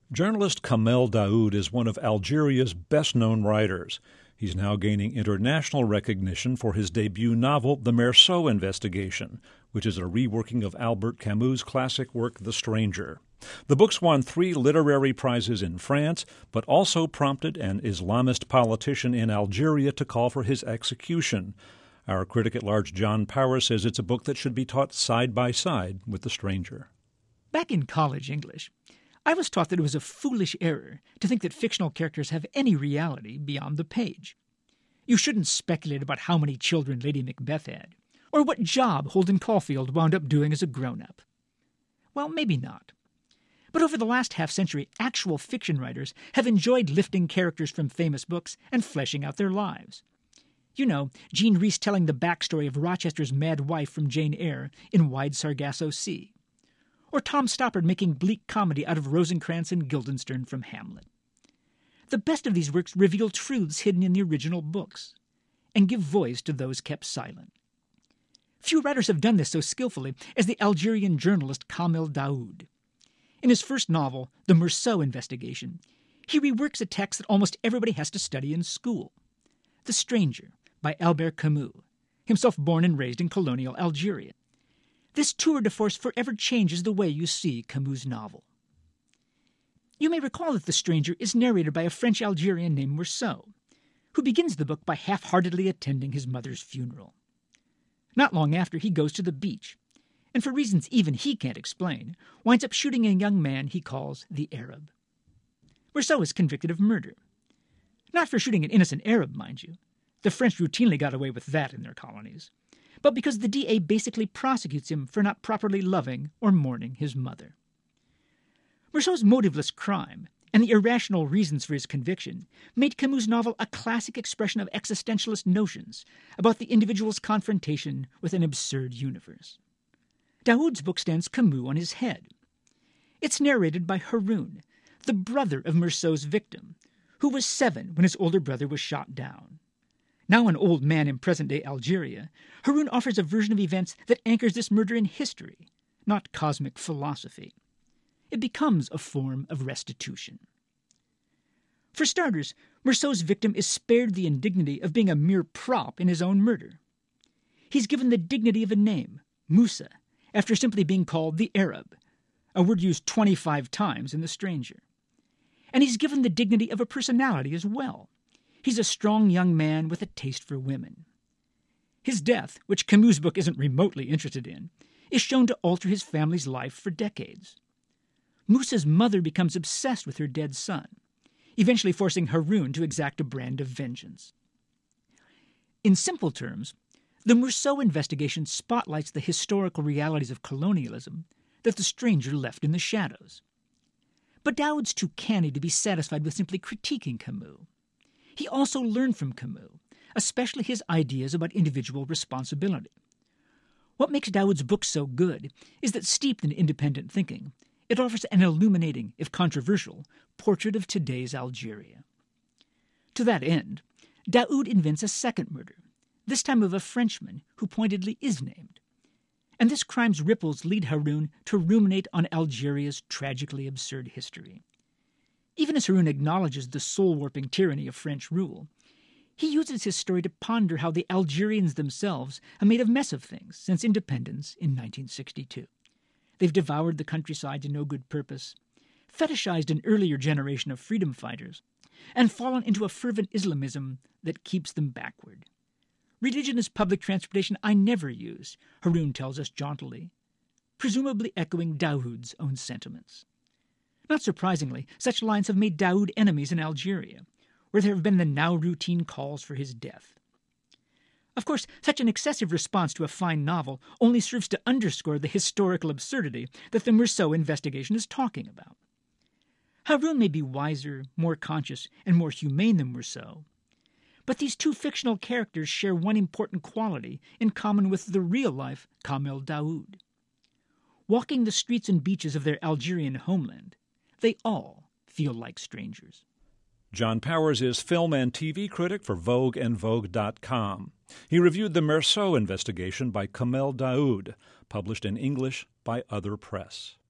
Journalist Kamel Daoud is one of Algeria's best-known writers. He's now gaining international recognition for his debut novel, The Meursault Investigation, which is a reworking of Albert Camus' classic work, The Stranger. The book's won 3 literary prizes in France, but also prompted an Islamist politician in Algeria to call for his execution. Our critic-at-large John Powers says it's a book that should be taught side by side with The Stranger. Back in college English, I was taught that it was a foolish error to think that fictional characters have any reality beyond the page. You shouldn't speculate about how many children Lady Macbeth had, or what job Holden Caulfield wound up doing as a grown-up. Well, maybe not. But over the last half-century, actual fiction writers have enjoyed lifting characters from famous books and fleshing out their lives. You know, Jean Rhys telling the backstory of Rochester's mad wife from Jane Eyre in Wide Sargasso Sea. Or Tom Stoppard making bleak comedy out of Rosencrantz and Guildenstern from Hamlet. The best of these works reveal truths hidden in the original books, and give voice to those kept silent. Few writers have done this so skillfully as the Algerian journalist Kamel Daoud. In his first novel, The Meursault Investigation, he reworks a text that almost everybody has to study in school. The Stranger, by Albert Camus, himself born and raised in colonial Algeria. This tour de force forever changes the way you see Camus' novel. You may recall that The Stranger is narrated by a French Algerian named Meursault, who begins the book by half-heartedly attending his mother's funeral. Not long after, he goes to the beach, and for reasons even he can't explain, winds up shooting a young man he calls the Arab. Meursault is convicted of murder. Not for shooting an innocent Arab, mind you. The French routinely got away with that in their colonies. But because the DA basically prosecutes him for not properly loving or mourning his mother. Meursault's motiveless crime and the irrational reasons for his conviction made Camus' novel a classic expression of existentialist notions about the individual's confrontation with an absurd universe. Daoud's book stands Camus on his head. It's narrated by Haroun, the brother of Meursault's victim, who was 7 when his older brother was shot down. Now an old man in present-day Algeria, Haroun offers a version of events that anchors this murder in history, not cosmic philosophy. It becomes a form of restitution. For starters, Meursault's victim is spared the indignity of being a mere prop in his own murder. He's given the dignity of a name, Moussa, after simply being called the Arab, a word used 25 times in The Stranger. And he's given the dignity of a personality as well. He's a strong young man with a taste for women. His death, which Camus' book isn't remotely interested in, is shown to alter his family's life for decades. Moussa's mother becomes obsessed with her dead son, eventually forcing Haroun to exact a brand of vengeance. In simple terms, the Meursault investigation spotlights the historical realities of colonialism that The Stranger left in the shadows. But Daoud's too canny to be satisfied with simply critiquing Camus. He also learned from Camus, especially his ideas about individual responsibility. What makes Daoud's book so good is that, steeped in independent thinking, it offers an illuminating, if controversial, portrait of today's Algeria. To that end, Daoud invents a second murder, this time of a Frenchman who pointedly is named. And this crime's ripples lead Haroun to ruminate on Algeria's tragically absurd history. Even as Haroun acknowledges the soul-warping tyranny of French rule, he uses his story to ponder how the Algerians themselves have made a mess of things since independence in 1962. They've devoured the countryside to no good purpose, fetishized an earlier generation of freedom fighters, and fallen into a fervent Islamism that keeps them backward. Religion as public transportation I never use, Haroun tells us jauntily, presumably echoing Daoud's own sentiments. Not surprisingly, such lines have made Daoud enemies in Algeria, where there have been the now routine calls for his death. Of course, such an excessive response to a fine novel only serves to underscore the historical absurdity that the Meursault investigation is talking about. Haroun may be wiser, more conscious, and more humane than Meursault, but these two fictional characters share one important quality in common with the real-life Kamel Daoud. Walking the streets and beaches of their Algerian homeland, they all feel like strangers. John Powers is film and TV critic for Vogue and Vogue.com. He reviewed The Meursault Investigation by Kamel Daoud, published in English by Other Press.